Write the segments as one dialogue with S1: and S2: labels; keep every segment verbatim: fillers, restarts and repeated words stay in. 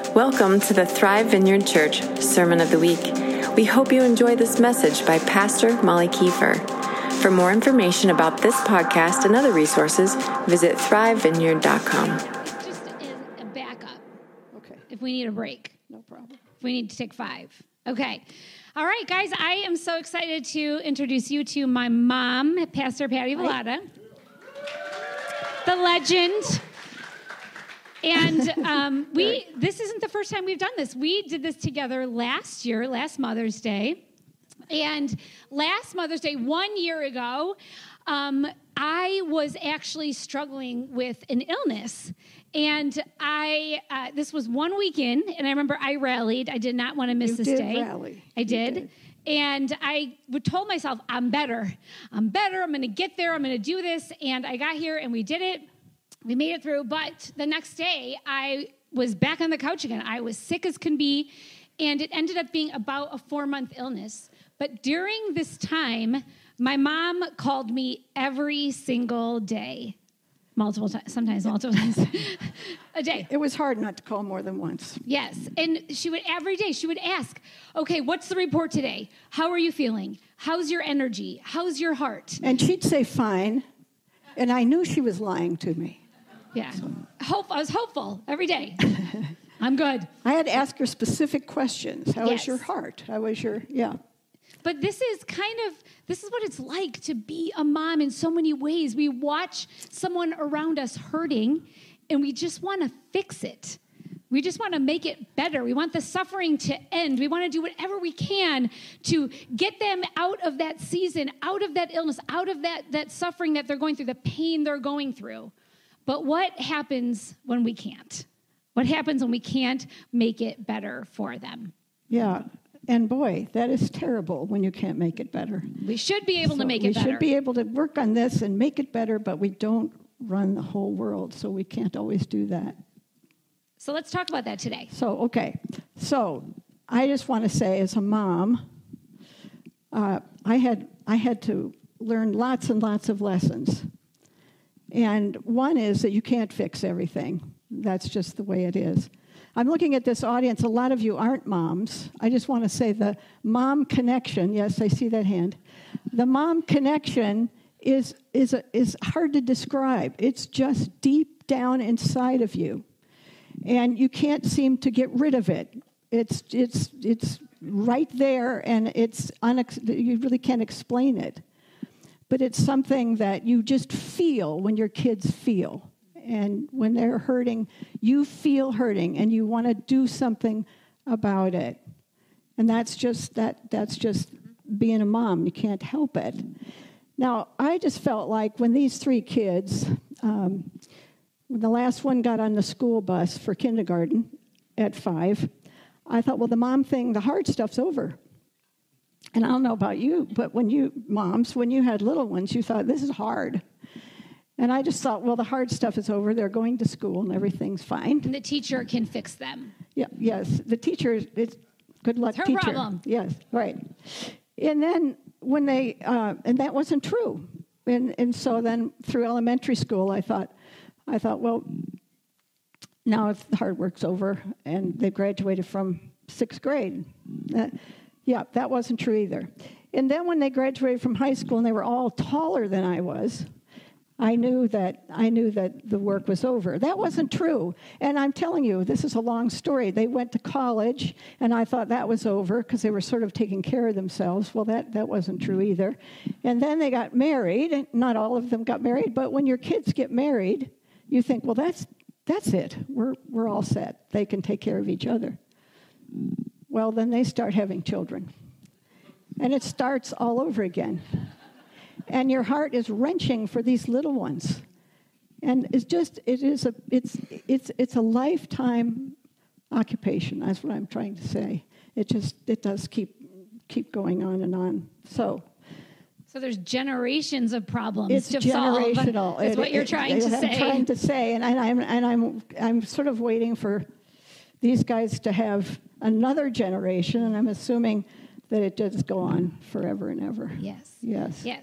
S1: Welcome to the Thrive Vineyard Church Sermon of the Week. We hope you enjoy this message by Pastor Molly Kiefer. For more information about this podcast and other resources, visit thrive vineyard dot com.
S2: Just a backup.
S3: Okay.
S2: If we need a break.
S3: No problem.
S2: If we need to take five. Okay. All right, guys, I am so excited to introduce you to my mom, Pastor Patty Vallada, the legend. And um, we this isn't the first time we've done this. We did this together last year, last Mother's Day. And last Mother's Day, one year ago, um, I was actually struggling with an illness. And I uh, this was one weekend, and I remember I rallied. I did not want to miss
S3: you
S2: this
S3: did
S2: day.
S3: Rally.
S2: I did.
S3: did.
S2: And I told myself, I'm better. I'm better. I'm going to get there. I'm going to do this. And I got here, and we did it. We made it through, but the next day, I was back on the couch again. I was sick as can be, and it ended up being about a four-month illness. But during this time, my mom called me every single day, multiple times, sometimes multiple times a day.
S3: It was hard not to call more than once.
S2: Yes, and she would, every day, she would ask, okay, what's the report today? How are you feeling? How's your energy? How's your heart?
S3: And she'd say, fine, and I knew she was lying to me.
S2: Yeah, hope I was hopeful every day. I'm good.
S3: I had to ask her specific questions. How
S2: Yes.
S3: is your heart? How is your, yeah.
S2: But this is kind of, this is what it's like to be a mom in so many ways. We watch someone around us hurting, and we just want to fix it. We just want to make it better. We want the suffering to end. We want to do whatever we can to get them out of that season, out of that illness, out of that, that suffering that they're going through, the pain they're going through. But what happens when we can't? What happens when we can't make it better for them?
S3: Yeah, and boy, that is terrible when you can't make it better.
S2: We should be able
S3: So
S2: to make it better.
S3: We should be able to work on this and make it better, but we don't run the whole world, so we can't always do that.
S2: So let's talk about that today.
S3: So, okay. So, I just want to say, as a mom, uh, I had I had to learn lots and lots of lessons. And one is that you can't fix everything. That's just the way it is. I'm looking at this audience. A lot of you aren't moms. I just want to say the mom connection. Yes, I see that hand. The mom connection is is a, is hard to describe. It's just deep down inside of you, and you can't seem to get rid of it. It's it's it's right there, and it's unex- you really can't explain it. But it's something that you just feel when your kids feel. And when they're hurting, you feel hurting, and you want to do something about it. And that's just that. That's just being a mom. You can't help it. Now, I just felt like when these three kids, um, when the last one got on the school bus for kindergarten at five, I thought, well, the mom thing, the hard stuff's over. And I don't know about you, but when you, moms, when you had little ones, you thought, this is hard. And I just thought, well, the hard stuff is over. They're going to school and everything's fine.
S2: And the teacher can fix them.
S3: Yeah, yes. The teacher, is good luck,
S2: It's her
S3: teacher.
S2: problem.
S3: Yes, right. And then when they, uh, and that wasn't true. And and so then through elementary school, I thought, I thought, well, now if the hard work's over and they graduated from sixth grade, that, yeah, that wasn't true either. And then when they graduated from high school and they were all taller than I was, I knew that I knew that the work was over. That wasn't true. And I'm telling you, this is a long story. They went to college, and I thought that was over because they were sort of taking care of themselves. Well, that, that wasn't true either. And then they got married. Not all of them got married, but when your kids get married, you think, well, that's that's it. We're we're all set. They can take care of each other. Well, then they start having children. And it starts all over again. And your heart is wrenching for these little ones. And it's just, it is a, it's, it's, it's a lifetime occupation. That's what I'm trying to say. It just, it does keep, keep going on and on. So.
S2: So there's generations of problems
S3: It's
S2: to
S3: generational.
S2: solve. That's
S3: It-
S2: what you're
S3: it-
S2: trying
S3: it,
S2: to
S3: I'm
S2: say.
S3: trying to say, and, I, and I'm, and I'm, I'm sort of waiting for these guys to have another generation, and I'm assuming that it does go on forever and ever.
S2: Yes.
S3: Yes.
S2: Yes.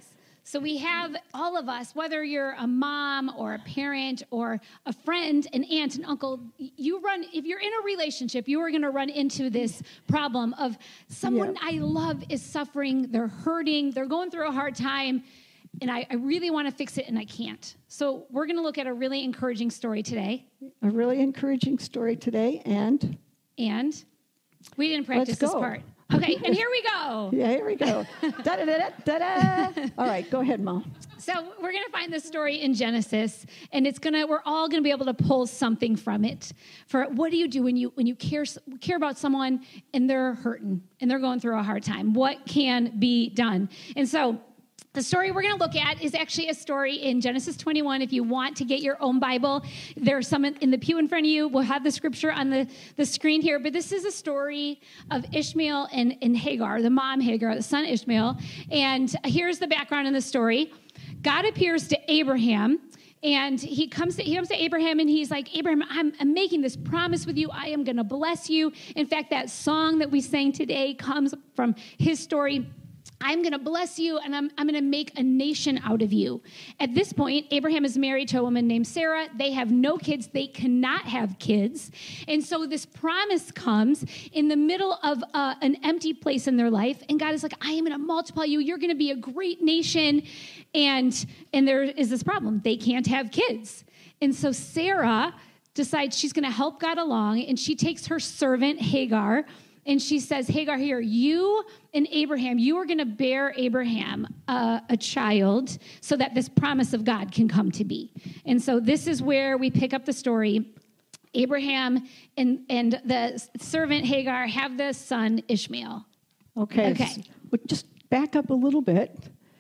S2: So we have all of us, whether you're a mom or a parent or a friend, an aunt, an uncle, you run, if you're in a relationship, you are going to run into this problem of someone
S3: Yeah.
S2: I love is suffering, they're hurting, they're going through a hard time, and I, I really want to fix it and I can't. So we're going to look at a really encouraging story today.
S3: A really encouraging story today, and
S2: And we didn't practice
S3: Let's
S2: this
S3: go.
S2: part. Okay, and here we go.
S3: yeah, here we go. da da da da da. All right, go ahead, Mom.
S2: So we're going to find this story in Genesis, and it's gonna. We're all going to be able to pull something from it. For what do you do when you when you care care about someone and they're hurting and they're going through a hard time? What can be done? And so the story we're going to look at is actually a story in Genesis twenty-one. If you want to get your own Bible, there's some in the pew in front of you. We'll have the scripture on the, the screen here. But this is a story of Ishmael and, and Hagar, the mom Hagar, the son Ishmael. And here's the background in the story. God appears to Abraham, and he comes to, he comes to Abraham, and he's like, Abraham, I'm, I'm making this promise with you. I am going to bless you. In fact, that song that we sang today comes from his story. I'm going to bless you, and I'm, I'm going to make a nation out of you. At this point, Abraham is married to a woman named Sarah. They have no kids. They cannot have kids. And so this promise comes in the middle of uh, an empty place in their life. And God is like, I am going to multiply you. You're going to be a great nation. And, and there is this problem. They can't have kids. And so Sarah decides she's going to help God along, and she takes her servant, Hagar, and she says, Hagar, here, you and Abraham, you are going to bear Abraham uh, a child so that this promise of God can come to be. And so this is where we pick up the story. Abraham and, and the servant Hagar have the son Ishmael.
S3: Okay.
S2: Okay.
S3: So, well, just back up a little bit.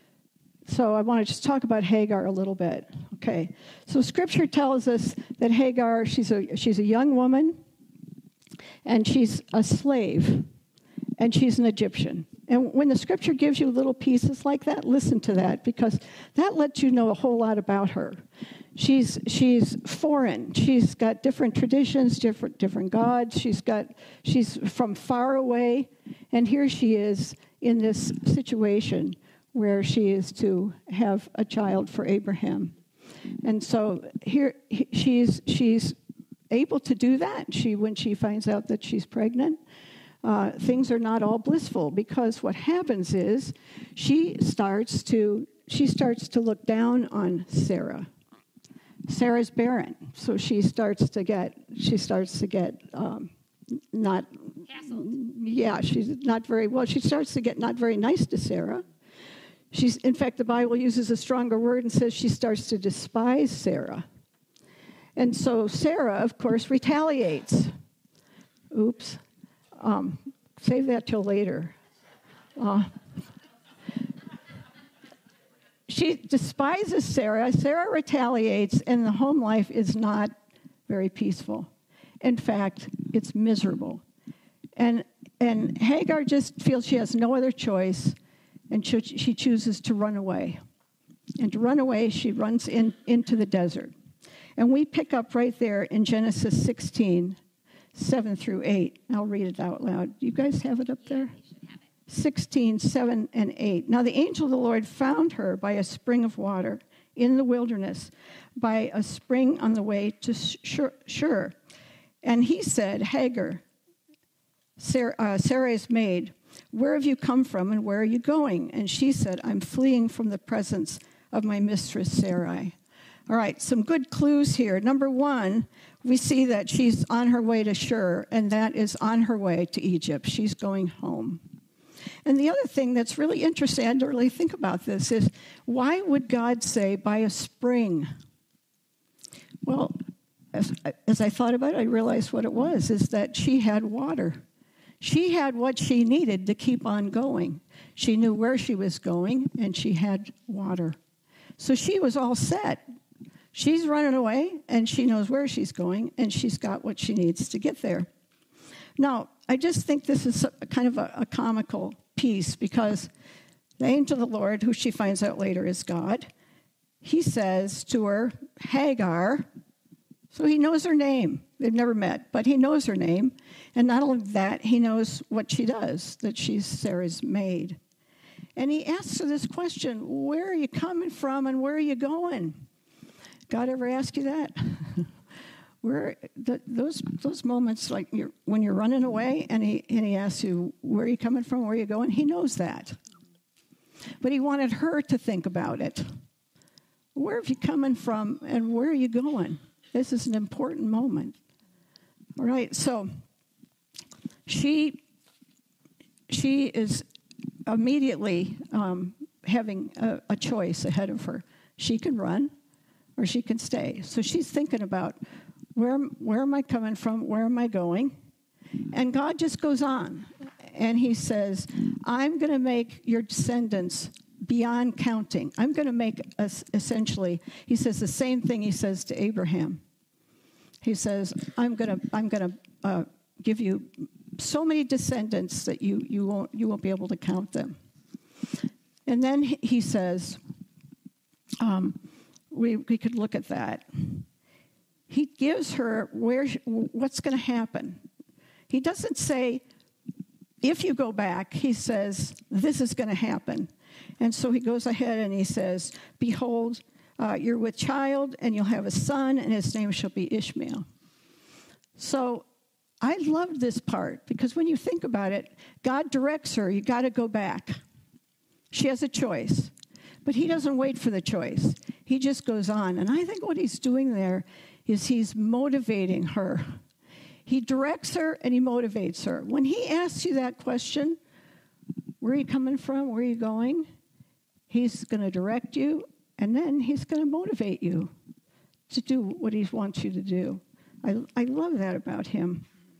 S3: So I want to just talk about Hagar a little bit. Okay. So Scripture tells us that Hagar, she's a she's a young woman. And she's a slave, and she's an Egyptian. And when the Scripture gives you little pieces like that, listen to that, because that lets you know a whole lot about her. She's she's foreign. She's got different traditions, different different gods. She's got she's from far away, and here she is in this situation where she is to have a child for Abraham. And so here she's she's. able to do that. She, when she finds out that she's pregnant, uh, things are not all blissful, because what happens is she starts to she starts to look down on Sarah. Sarah's barren, so she starts to get she starts to get um, not
S2: Hassled.
S3: yeah she's not very well. She starts to get not very nice to Sarah. She's in fact the Bible uses a stronger word and says she starts to despise Sarah. And so Sarah, of course, retaliates. Oops. Um, save that till later. Uh, she despises Sarah. Sarah retaliates, and the home life is not very peaceful. In fact, it's miserable. And and Hagar just feels she has no other choice, and she, she chooses to run away. And to run away, she runs in, into the desert. And we pick up right there in Genesis sixteen, seven through eight. I'll read it out loud. You guys have it up there? sixteen, seven, and eight. Now the angel of the Lord found her by a spring of water in the wilderness, by a spring on the way to Shur. And he said, Hagar, Sarah, uh, Sarah's maid, where have you come from and where are you going? And she said, I'm fleeing from the presence of my mistress Sarai. All right, some good clues here. Number one, we see that she's on her way to Shur, and that is on her way to Egypt. She's going home. And the other thing that's really interesting, I didn't really think about this, is why would God say by a spring? Well, as, as I thought about it, I realized what it was, is that she had water. She had what she needed to keep on going. She knew where she was going, and she had water. So she was all set. She's running away, and she knows where she's going, and she's got what she needs to get there. Now, I just think this is a, kind of a, a comical piece, because the angel of the Lord, who she finds out later is God, he says to her, Hagar, so he knows her name. They've never met, but he knows her name. And not only that, he knows what she does, that she's Sarah's maid. And he asks her this question, where are you coming from and where are you going? God ever ask you that? Where the, those those moments, like you're, when you're running away, and he and he asks you, where are you coming from, where are you going? He knows that. But he wanted her to think about it. Where have you coming from, and where are you going? This is an important moment. All right, so she she is immediately um, having a, a choice ahead of her. She can run, or she can stay. So she's thinking about, where where am I coming from? Where am I going? And God just goes on, and he says, I'm going to make your descendants beyond counting. I'm going to make us essentially, he says the same thing he says to Abraham. He says, I'm going to I'm going to uh, give you so many descendants that you you won't you won't be able to count them. And then he says, um, we we could look at that. He gives her where what's going to happen. He doesn't say, if you go back, he says, this is going to happen. And so he goes ahead and he says, behold, uh, you're with child, and you'll have a son, and his name shall be Ishmael. So I loved this part, because when you think about it, God directs her, you got to go back. She has a choice. But he doesn't wait for the choice. He just goes on. And I think what he's doing there is he's motivating her. He directs her and he motivates her. When he asks you that question, where are you coming from, where are you going, he's going to direct you, and then he's going to motivate you to do what he wants you to do. I, I love that about him.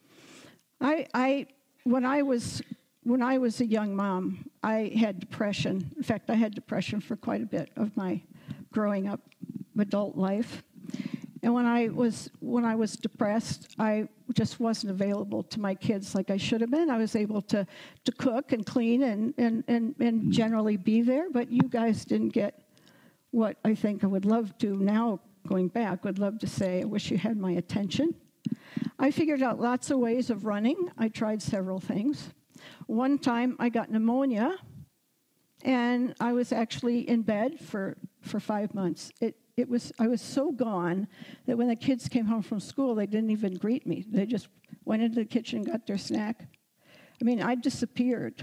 S3: I, I when I was when I was a young mom, I had depression. In fact, I had depression for quite a bit of my growing up adult life. And when I was when I was depressed, I just wasn't available to my kids like I should have been. I was able to, to cook and clean and, and, and, and generally be there, but you guys didn't get what I think I would love to now, going back, would love to say, I wish you had my attention. I figured out lots of ways of running. I tried several things. One time I got pneumonia, and I was actually in bed for, for five months. It It was I was so gone that when the kids came home from school, they didn't even greet me. They just went into the kitchen, got their snack. I mean, I disappeared.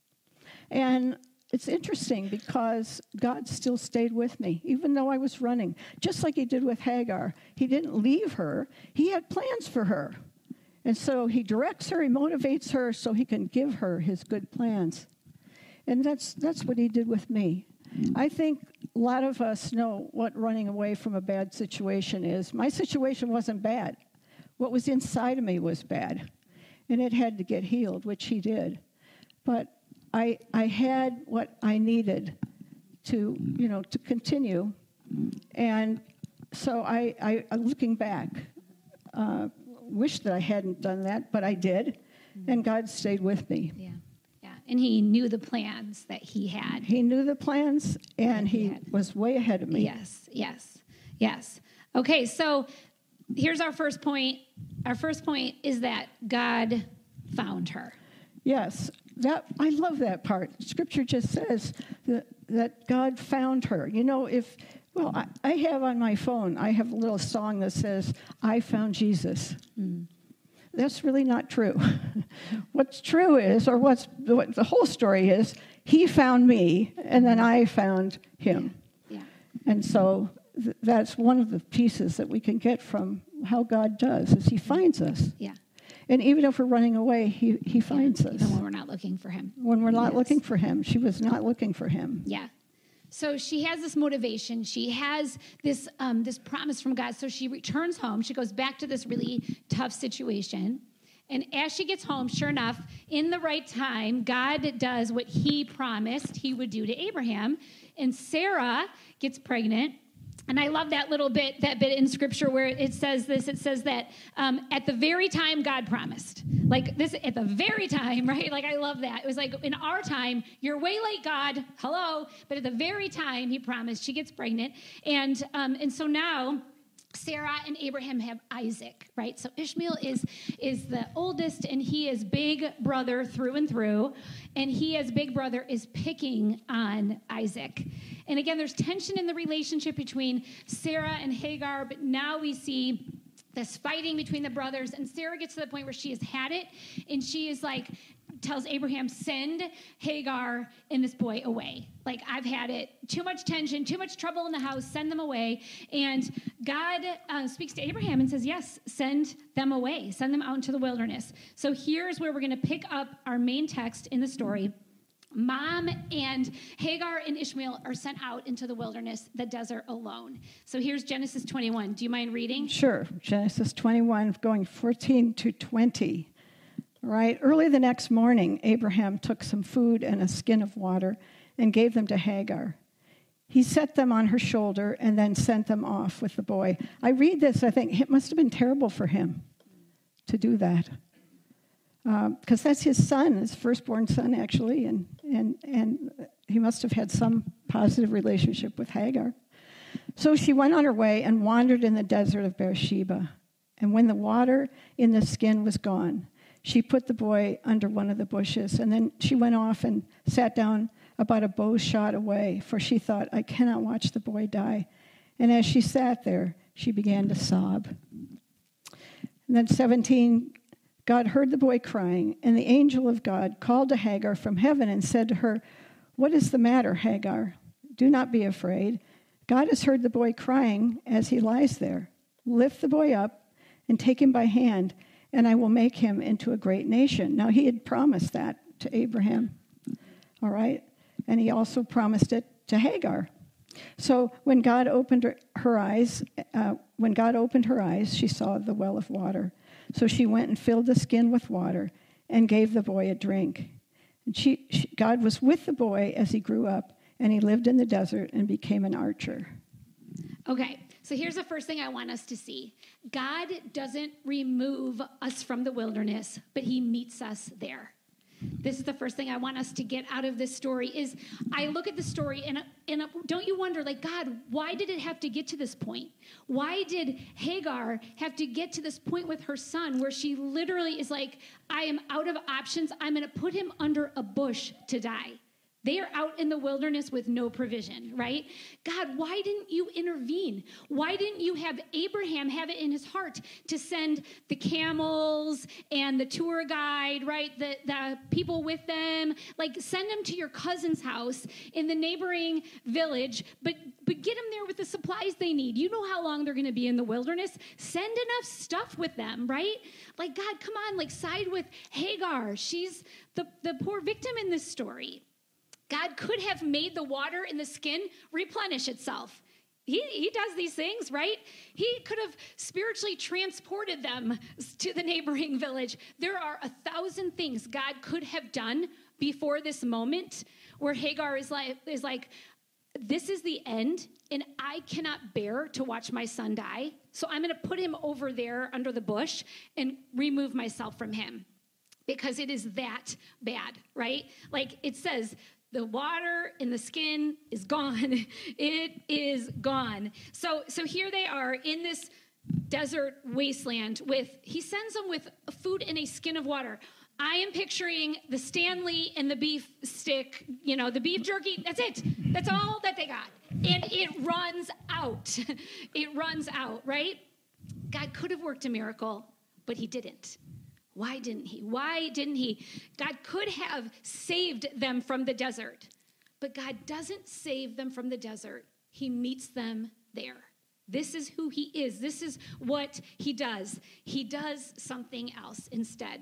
S3: And it's interesting because God still stayed with me, even though I was running, just like he did with Hagar. He didn't leave her. He had plans for her. And so he directs her, he motivates her so he can give her his good plans. And that's that's what he did with me. I think a lot of us know what running away from a bad situation is. My situation wasn't bad. What was inside of me was bad. And it had to get healed, which he did. But I I had what I needed to, you know, to continue. And so I, I looking back, uh, wish that I hadn't done that, but I did. And God stayed with me.
S2: Yeah. And he knew the plans that he had.
S3: He knew the plans, and he, he was way ahead of me.
S2: Yes, yes, yes. Okay, so here's our first point. Our first point is that God found her.
S3: Yes, that I love that part. Scripture just says that, that God found her. You know, if, well, I, I have on my phone, I have a little song that says, I found Jesus. Mm. That's really not true. What's true is, or what's what the whole story is, he found me, and then I found him.
S2: Yeah.
S3: And so th- that's one of the pieces that we can get from how God does, is he finds us.
S2: Yeah.
S3: And even if we're running away, he, he finds
S2: yeah,
S3: us.
S2: Even when we're not looking for him.
S3: When we're not
S2: yes.
S3: looking for him. She was not looking for him.
S2: Yeah. So she has this motivation. She has this um, this promise from God. So she returns home. She goes back to this really tough situation. And as she gets home, sure enough, in the right time, God does what he promised he would do to Abraham. And Sarah gets pregnant. And I love that little bit, that bit in Scripture where it says this. It says that um, at the very time God promised. Like this, at the very time, right? Like I love that. It was like in our time, you're way late, God. Hello. But at the very time he promised, she gets pregnant. And um, and so now Sarah and Abraham have Isaac, right? So Ishmael is, is the oldest, and he is big brother through and through, and he as big brother is picking on Isaac. And again, there's tension in the relationship between Sarah and Hagar, but now we see this fighting between the brothers, and Sarah gets to the point where she has had it, and she is like, tells Abraham, send Hagar and this boy away. Like, I've had it. Too much tension, too much trouble in the house. Send them away. And God uh, speaks to Abraham and says, yes, send them away. Send them out into the wilderness. So here's where we're going to pick up our main text in the story. Mom and Hagar and Ishmael are sent out into the wilderness, the desert, alone. So here's Genesis twenty-one. Do you mind reading?
S3: Sure. Genesis twenty-one, going fourteen to twenty. Right. Early the next morning, Abraham took some food and a skin of water and gave them to Hagar. He set them on her shoulder and then sent them off with the boy. I read this, I think it must have been terrible for him to do that. Because uh, that's his son, his firstborn son, actually, and, and, and he must have had some positive relationship with Hagar. So she went on her way and wandered in the desert of Beersheba. And when the water in the skin was gone, she put the boy under one of the bushes, and then she went off and sat down about a bow shot away, for she thought, I cannot watch the boy die. And as she sat there, she began to sob. And then seventeen, God heard the boy crying, and the angel of God called to Hagar from heaven and said to her, what is the matter, Hagar? Do not be afraid. God has heard the boy crying as he lies there. Lift the boy up and take him by hand, and I will make him into a great nation. Now, he had promised that to Abraham, all right? And he also promised it to Hagar. So when God opened her, her eyes, uh, when God opened her eyes, she saw the well of water. So she went and filled the skin with water and gave the boy a drink. And she, she, God was with the boy as he grew up, and he lived in the desert and became an archer.
S2: Okay. So here's the first thing I want us to see. God doesn't remove us from the wilderness, but he meets us there. This is the first thing I want us to get out of this story is I look at the story and, and don't you wonder, like, God, why did it have to get to this point? Why did Hagar have to get to this point with her son where she literally is like, I am out of options. I'm going to put him under a bush to die. They are out in the wilderness with no provision, right? God, why didn't you intervene? Why didn't you have Abraham have it in his heart to send the camels and the tour guide, right? The, the people with them, like send them to your cousin's house in the neighboring village, but, but get them there with the supplies they need. You know how long they're going to be in the wilderness. Send enough stuff with them, right? Like, God, come on, like side with Hagar. She's the, the poor victim in this story. God could have made the water in the skin replenish itself. He, he does these things, right? He could have spiritually transported them to the neighboring village. There are a thousand things God could have done before this moment where Hagar is like, is like, this is the end, and I cannot bear to watch my son die, so I'm going to put him over there under the bush and remove myself from him because it is that bad, right? Like it says, the water in the skin is gone. It is gone. So, so here they are in this desert wasteland with, he sends them with food and a skin of water. I am picturing the Stanley and the beef stick, you know, the beef jerky. That's it. That's all that they got. And it runs out. It runs out, right? God could have worked a miracle, but he didn't. Why didn't he? Why didn't he? God could have saved them from the desert, but God doesn't save them from the desert. He meets them there. This is who he is. This is what he does. He does something else instead.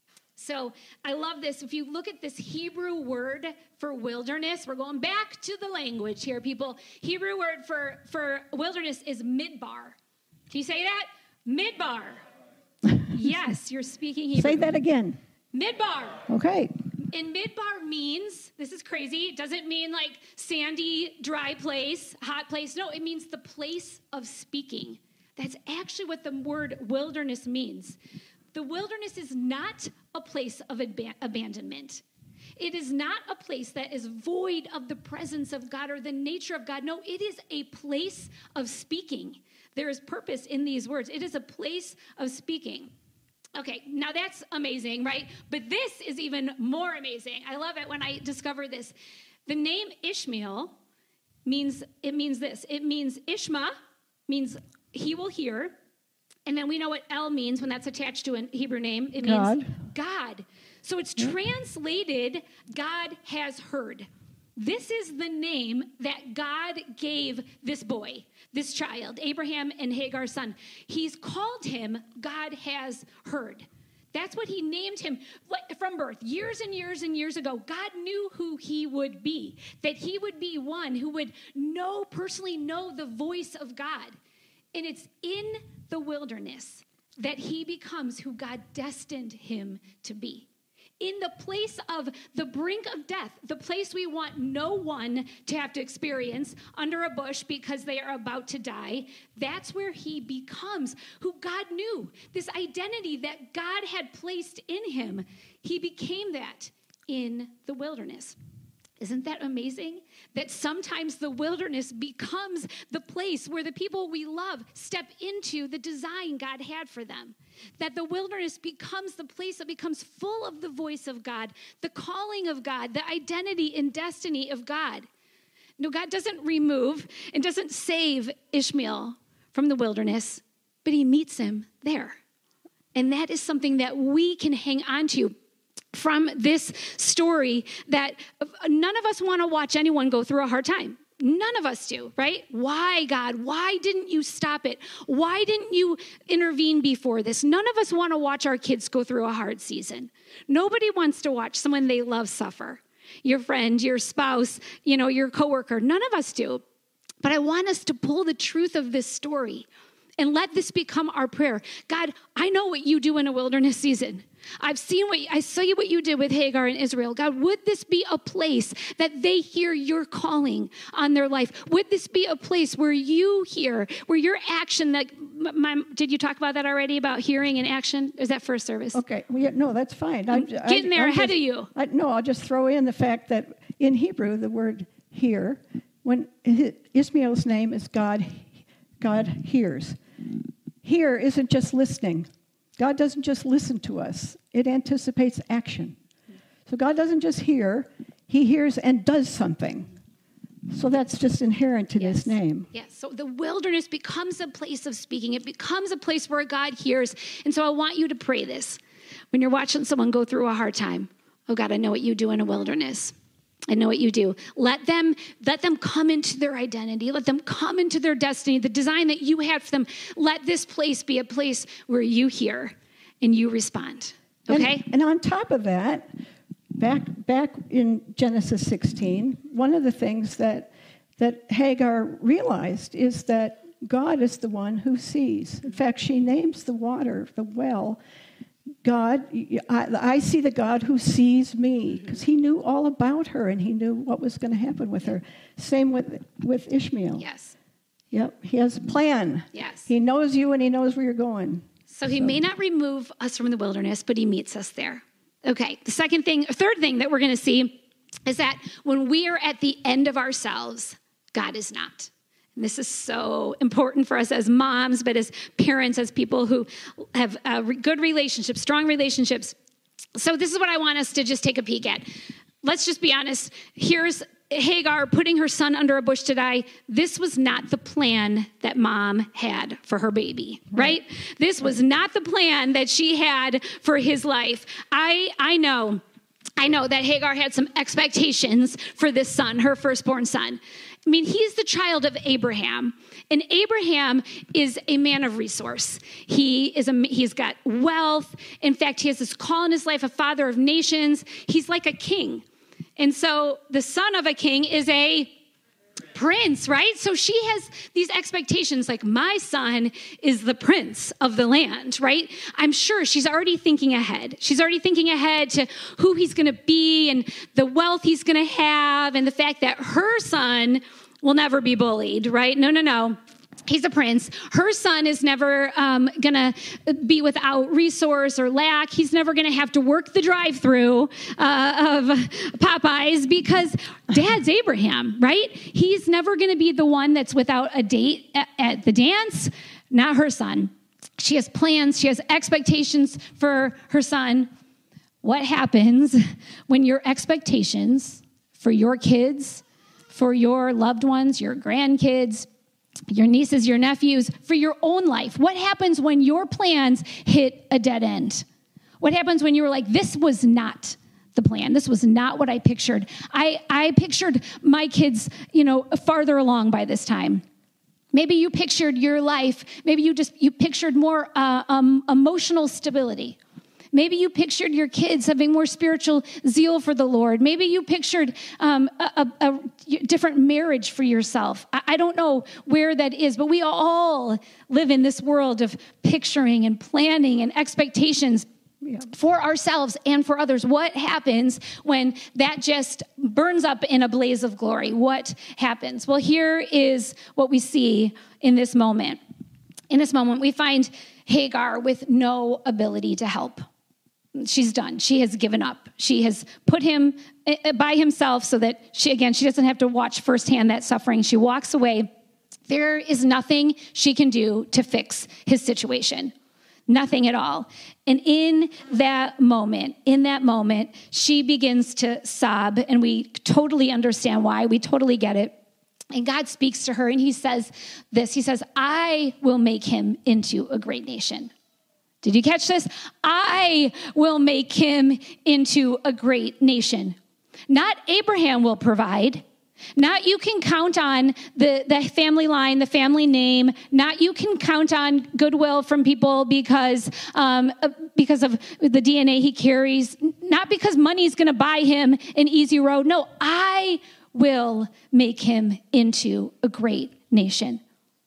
S2: So I love this. If you look at this Hebrew word for wilderness, we're going back to the language here, people. Hebrew word for, for wilderness is midbar. Can you say that? Midbar. Yes, you're speaking Hebrew.
S3: Say that again.
S2: Midbar.
S3: Okay.
S2: And midbar means, this is crazy, it doesn't mean like sandy, dry place, hot place. No, it means the place of speaking. That's actually what the word wilderness means. The wilderness is not a place of ab- abandonment. It is not a place that is void of the presence of God or the nature of God. No, it is a place of speaking. There is purpose in these words. It is a place of speaking. Okay, now that's amazing, right? But this is even more amazing. I love it when I discover this. The name Ishmael means, it means this. It means Ishma, means he will hear. And then we know what El means when that's attached to a Hebrew name. It means God. God. So it's translated, God has heard. This is the name that God gave this boy, this child, Abraham and Hagar's son. He's called him, God has heard. That's what he named him from birth. Years and years and years ago, God knew who he would be, that he would be one who would know, personally know the voice of God. And it's in the wilderness that he becomes who God destined him to be. In the place of the brink of death, the place we want no one to have to experience under a bush because they are about to die, that's where he becomes who God knew, this identity that God had placed in him. He became that in the wilderness. Isn't that amazing? That sometimes the wilderness becomes the place where the people we love step into the design God had for them. That the wilderness becomes the place that becomes full of the voice of God, the calling of God, the identity and destiny of God. No, God doesn't remove and doesn't save Ishmael from the wilderness, but he meets him there. And that is something that we can hang on to from this story, that none of us want to watch anyone go through a hard time. None of us do, right? Why, God? Why didn't you stop it? Why didn't you intervene before this? None of us want to watch our kids go through a hard season. Nobody wants to watch someone they love suffer. Your friend, your spouse, you know, your coworker. None of us do. But I want us to pull the truth of this story and let this become our prayer. God, I know what you do in a wilderness season. I've seen what, I saw you what you did with Hagar and Israel. God, would this be a place that they hear your calling on their life? Would this be a place where you hear, where your action, that, my, did you talk about that already, about hearing and action? Is that first service?
S3: Okay, well, yeah, no, that's fine.
S2: I'm I, getting there I, ahead
S3: just,
S2: of you.
S3: I, no, I'll just throw in the fact that in Hebrew, the word hear, when Ishmael's name is God, God hears. Hear isn't just listening. God doesn't just listen to us. It anticipates action. So God doesn't just hear. He hears and does something. So that's just inherent to
S2: yes.
S3: this name.
S2: Yes. So the wilderness becomes a place of speaking. It becomes a place where God hears. And so I want you to pray this. When you're watching someone go through a hard time, oh God, I know what you do in a wilderness. I know what you do. Let them, let them come into their identity. Let them come into their destiny, the design that you had for them. Let this place be a place where you hear and you respond. Okay?
S3: And, and on top of that, back back in Genesis sixteen, one of the things that that Hagar realized is that God is the one who sees. In fact, she names the water, the well, God, I, I see the God who sees me, because he knew all about her and he knew what was going to happen with her. Same with, with Ishmael.
S2: Yes.
S3: Yep, he has a plan.
S2: Yes.
S3: He knows you and he knows where you're going.
S2: So he so. may not remove us from the wilderness, but he meets us there. Okay, the second thing, third thing that we're going to see is that when we are at the end of ourselves, God is not. And this is so important for us as moms, but as parents, as people who have uh, good relationships, strong relationships. So this is what I want us to just take a peek at. Let's just be honest. Here's Hagar putting her son under a bush to die. This was not the plan that mom had for her baby, right? right? This was not the plan that she had for his life. I I know, I know that Hagar had some expectations for this son, her firstborn son. I mean, he's the child of Abraham, and Abraham is a man of resource. He is a, he's got wealth. In fact, he has this call in his life, a father of nations. He's like a king. And so the son of a king is a prince, right? So she has these expectations like, my son is the prince of the land, right? I'm sure she's already thinking ahead. She's already thinking ahead to who he's going to be and the wealth he's going to have and the fact that her son will never be bullied, right? No, no, no. He's a prince. Her son is never um, going to be without resource or lack. He's never going to have to work the drive-through uh, of Popeyes because Dad's Abraham, right? He's never going to be the one that's without a date at, at the dance, not her son. She has plans. She has expectations for her son. What happens when your expectations for your kids, for your loved ones, your grandkids, your nieces, your nephews, for your own life? What happens when your plans hit a dead end? What happens when you were like, this was not the plan. This was not what I pictured. I, I pictured my kids, you know, farther along by this time. Maybe you pictured your life. Maybe you just, you pictured more uh, um, emotional stability. Maybe you pictured your kids having more spiritual zeal for the Lord. Maybe you pictured um, a, a, a different marriage for yourself. I, I don't know where that is, but we all live in this world of picturing and planning and expectations yeah. for ourselves and for others. What happens when that just burns up in a blaze of glory? What happens? Well, here is what we see in this moment. In this moment, we find Hagar with no ability to help. She's done. She has given up. She has put him by himself so that she, again, she doesn't have to watch firsthand that suffering. She walks away. There is nothing she can do to fix his situation. Nothing at all. And in that moment, in that moment, she begins to sob, and we totally understand why. We totally get it. And God speaks to her, and he says this. He says, I will make him into a great nation. Did you catch this? I will make him into a great nation. Not Abraham will provide. Not you can count on the, the family line, the family name. Not you can count on goodwill from people because, um, because of the D N A he carries. Not because money's going to buy him an easy road. No, I will make him into a great nation.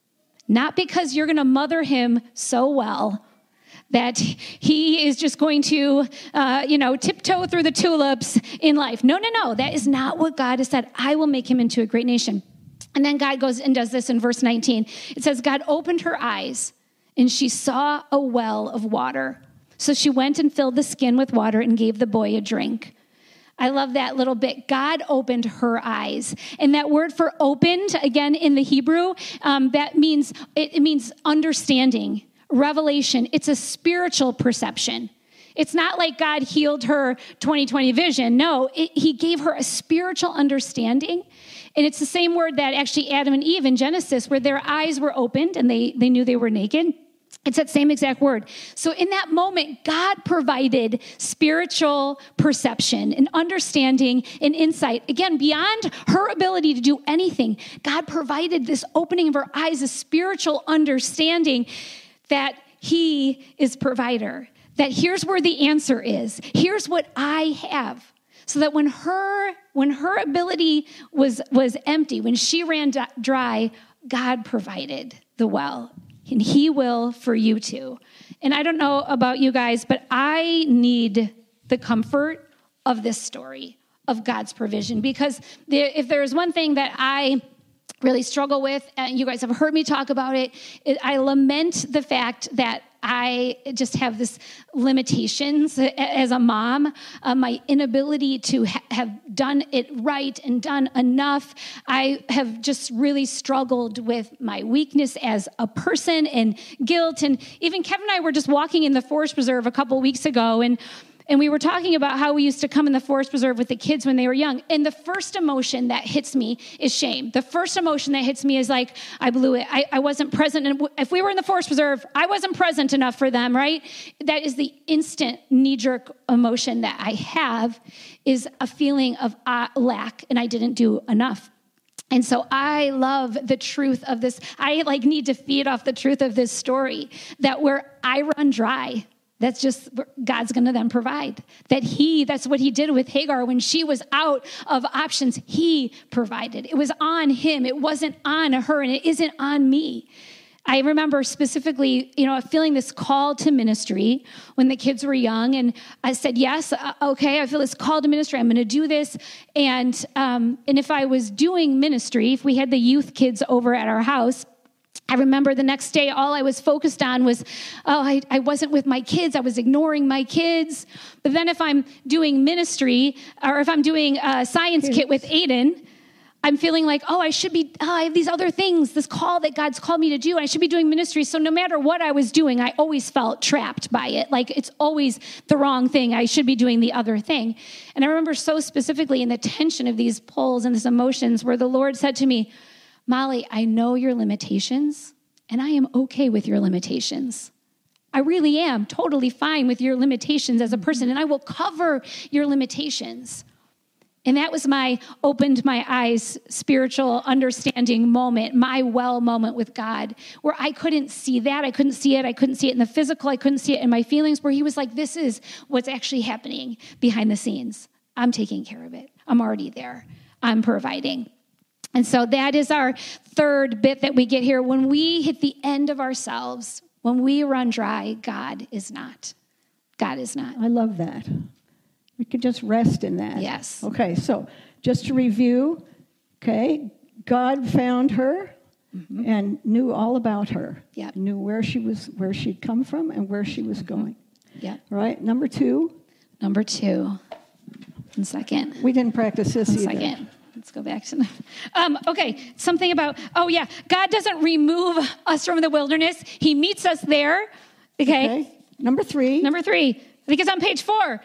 S2: Not because you're going to mother him so well that he is just going to, uh, you know, tiptoe through the tulips in life. No, no, no. That is not what God has said. I will make him into a great nation. And then God goes and does this in verse nineteen. It says, God opened her eyes, and she saw a well of water. So she went and filled the skin with water and gave the boy a drink. I love that little bit. God opened her eyes. And that word for opened, again, in the Hebrew, um, that means, it, it means understanding. Revelation. It's a spiritual perception. It's not like God healed her twenty twenty vision. No, it, he gave her a spiritual understanding. And it's the same word that actually Adam and Eve in Genesis, where their eyes were opened and they, they knew they were naked. It's that same exact word. So in that moment, God provided spiritual perception and understanding and insight. Again, beyond her ability to do anything, God provided this opening of her eyes, a spiritual understanding that he is provider, that here's where the answer is. Here's what I have. So that when her when her ability was, was empty, when she ran dry, God provided the well. And he will for you too. And I don't know about you guys, but I need the comfort of this story of God's provision. Because there, if there's one thing that I really struggle with, and you guys have heard me talk about it, it I lament the fact that I just have this limitations as a mom, uh, my inability to ha- have done it right and done enough. I have just really struggled with my weakness as a person and guilt. And even Kevin and I were just walking in the Forest Preserve a couple weeks ago, and And we were talking about how we used to come in the Forest Preserve with the kids when they were young. And the first emotion that hits me is shame. The first emotion that hits me is like, I blew it. I, I wasn't present. And if we were in the Forest Preserve, I wasn't present enough for them, right? That is the instant knee-jerk emotion that I have, is a feeling of uh, lack, and I didn't do enough. And so I love the truth of this. I like need to feed off the truth of this story, that where I run dry, that's just, God's going to then provide. That he, that's what he did with Hagar when she was out of options. He provided. It was on him. It wasn't on her, and it isn't on me. I remember specifically, you know, feeling this call to ministry when the kids were young. And I said, yes, okay, I feel this call to ministry. I'm going to do this. And, um, and if I was doing ministry, if we had the youth kids over at our house, I remember the next day, all I was focused on was, oh, I, I wasn't with my kids. I was ignoring my kids. But then if I'm doing ministry or if I'm doing a science kit with Aiden, I'm feeling like, oh, I should be, oh, I have these other things, this call that God's called me to do. I should be doing ministry. So no matter what I was doing, I always felt trapped by it. Like it's always the wrong thing. I should be doing the other thing. And I remember so specifically in the tension of these pulls and these emotions where the Lord said to me, Molly, I know your limitations, and I am okay with your limitations. I really am totally fine with your limitations as a person, and I will cover your limitations. And that was my opened my eyes spiritual understanding moment, my well moment with God, where I couldn't see that. I couldn't see it. I couldn't see it in the physical. I couldn't see it in my feelings, where he was like, this is what's actually happening behind the scenes. I'm taking care of it. I'm already there. I'm providing. And so that is our third bit that we get here. When we hit the end of ourselves, when we run dry, God is not. God is not.
S3: I love that. We could just rest in that.
S2: Yes.
S3: Okay, so just to review, okay, God found her mm-hmm. and knew all about her.
S2: Yep.
S3: Knew where she was, where she'd come from and where she was mm-hmm. going.
S2: Yeah.
S3: Right? Number two.
S2: Number two. One second.
S3: We didn't practice this
S2: One
S3: either.
S2: second. Let's go back to the, um, okay, something about, oh yeah, God doesn't remove us from the wilderness. He meets us there, okay?
S3: Okay. Number three.
S2: Number three, I think it's on page four.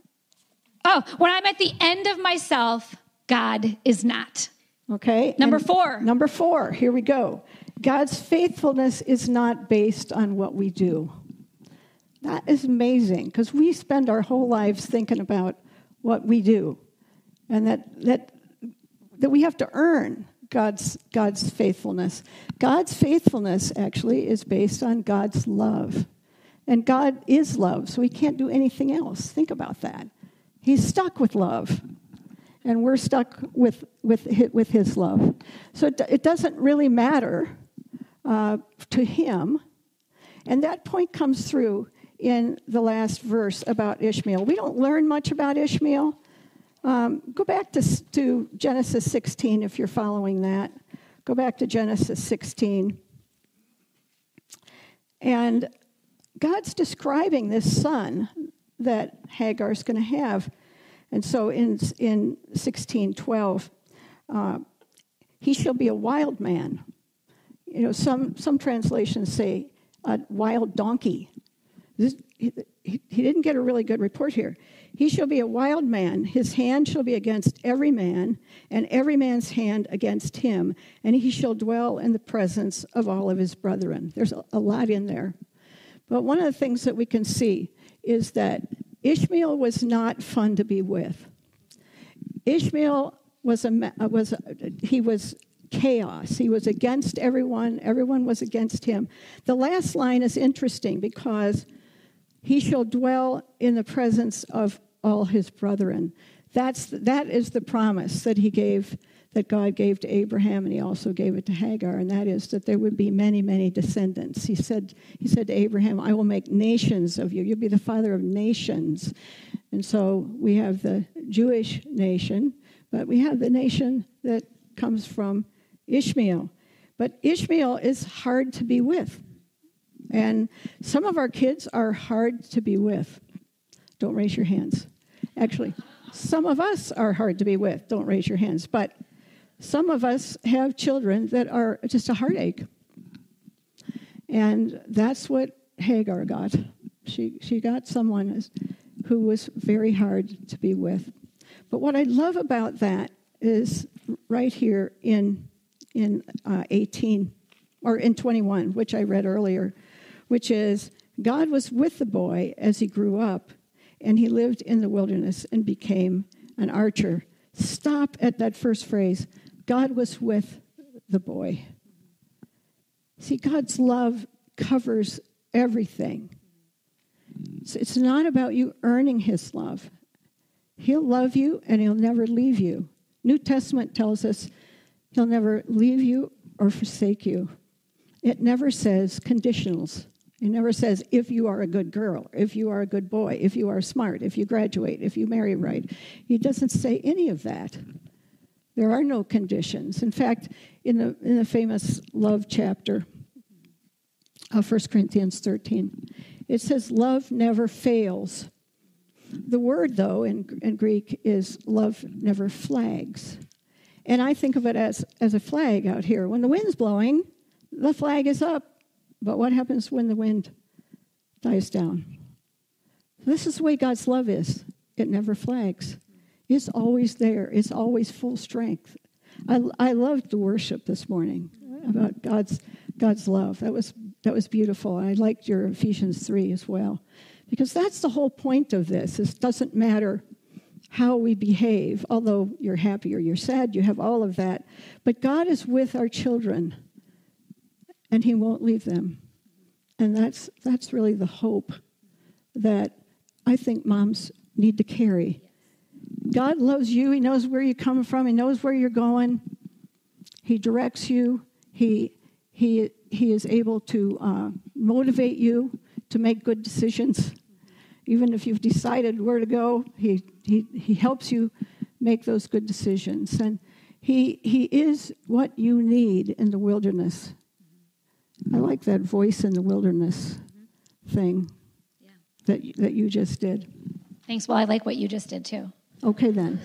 S2: Oh, when I'm at the end of myself, God is not.
S3: Okay.
S2: Number
S3: and
S2: four.
S3: Number four, here we go. God's faithfulness is not based on what we do. That is amazing, because we spend our whole lives thinking about what we do, and that that that we have to earn God's God's faithfulness. God's faithfulness actually is based on God's love. And God is love, so he can't do anything else. Think about that. He's stuck with love. And we're stuck with with with his love. So it, it doesn't really matter uh, to him. And that point comes through in the last verse about Ishmael. We don't learn much about Ishmael. Um, go back to, to Genesis sixteen if you're following that. Go back to Genesis sixteen. And God's describing this son that Hagar's going to have. And so in, in sixteen twelve, uh, he shall be a wild man. You know, some, some translations say a wild donkey. This, he, he didn't get a really good report here. He shall be a wild man. His hand shall be against every man, and every man's hand against him. And he shall dwell in the presence of all of his brethren. There's a, a lot in there. But one of the things that we can see is that Ishmael was not fun to be with. Ishmael was a was a, he was chaos. He was against everyone. Everyone was against him. The last line is interesting because he shall dwell in the presence of all his brethren. That's that is the promise that he gave, that God gave to Abraham, and he also gave it to Hagar, and that is that there would be many, many descendants. He said, he said to Abraham, I will make nations of you. You'll be the father of nations. And so we have the Jewish nation, but we have the nation that comes from Ishmael. But Ishmael is hard to be with. And some of our kids are hard to be with. Don't raise your hands. Actually, some of us are hard to be with. Don't raise your hands. But some of us have children that are just a heartache. And that's what Hagar got. She she got someone who was very hard to be with. But what I love about that is right here in in uh, eighteen, or in twenty-one, which I read earlier, which is, God was with the boy as he grew up, and he lived in the wilderness and became an archer. Stop at that first phrase. God was with the boy. See, God's love covers everything. So it's not about you earning his love. He'll love you, and he'll never leave you. New Testament tells us he'll never leave you or forsake you. It never says conditionals. It never says if you are a good girl, if you are a good boy, if you are smart, if you graduate, if you marry right. He doesn't say any of that. There are no conditions. In fact, in the in the famous love chapter uh, First Corinthians thirteen. It says, love never fails. The word, though, in, in Greek is love never flags. And I think of it as, as a flag out here. When the wind's blowing, the flag is up. But what happens when the wind dies down? This is the way God's love is. It never flags. It's always there. It's always full strength. I, I loved the worship this morning about God's God's love. That was that was beautiful. I liked your Ephesians three as well. Because that's the whole point of this. It doesn't matter how we behave, although you're happy or you're sad, you have all of that. But God is with our children, and he won't leave them. And that's that's really the hope that I think moms need to carry. God loves you. He knows where you're coming from. He knows where you're going. He directs you. He he he is able to uh, motivate you to make good decisions. Even if you've decided where to go, he he he helps you make those good decisions. And he he is what you need in the wilderness. I like that voice in the wilderness thing yeah. that that you just did.
S2: Thanks. Well, I like what you just did too.
S3: Okay, then.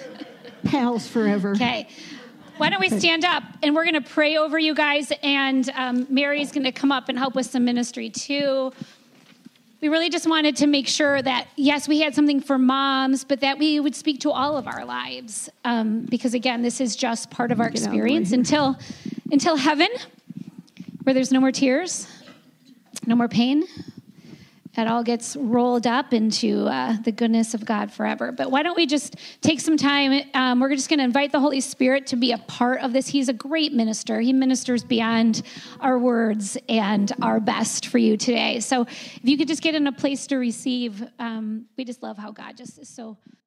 S3: Pals forever.
S2: Okay. Why don't we stand up, and we're going to pray over you guys, and um, Mary's going to come up and help with some ministry, too. We really just wanted to make sure that, yes, we had something for moms, but that we would speak to all of our lives, um, because, again, this is just part of our experience until, until heaven, where there's no more tears, no more pain. It all gets rolled up into uh, the goodness of God forever. But why don't we just take some time? Um, we're just going to invite the Holy Spirit to be a part of this. He's a great minister. He ministers beyond our words and our best for you today. So if you could just get in a place to receive, um, we just love how God just is so